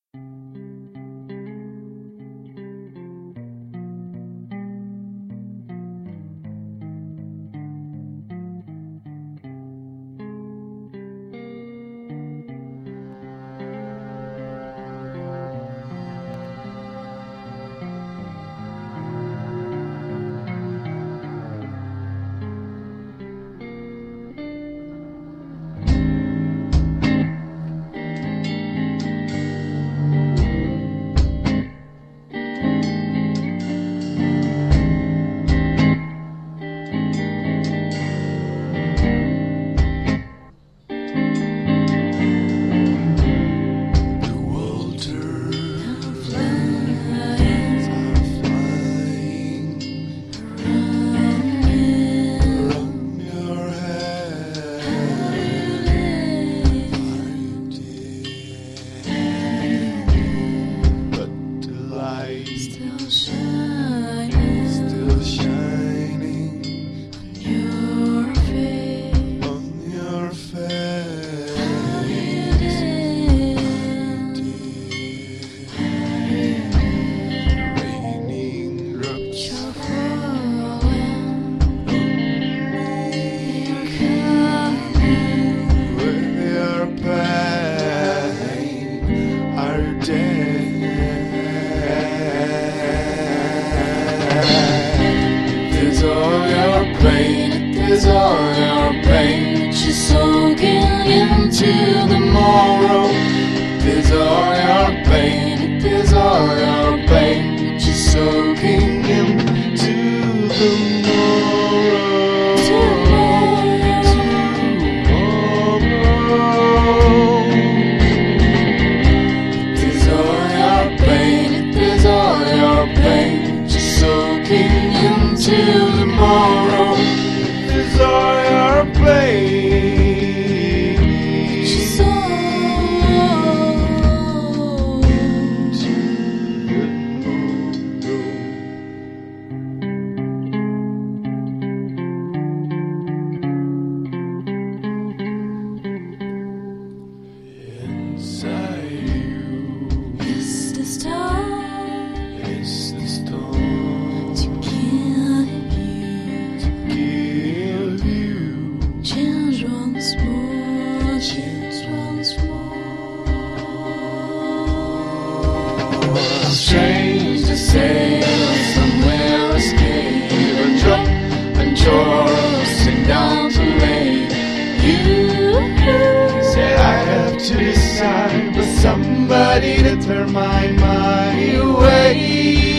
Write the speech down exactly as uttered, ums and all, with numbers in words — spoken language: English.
is all your pain. She's soaking into the morrow. It is all your pain. It is all your pain. She's soaking into the morrow. Tomorrow. It is all your pain. It is all your pain. She's soaking into the morrow. It is all your pain. She's so inside you is the storm. Is the storm to kill you, to kill you. Change once more, change once more. Strange to say, somewhere escape a drop and chorusing down to lay. You said I have to decide, but somebody to turn my mind away.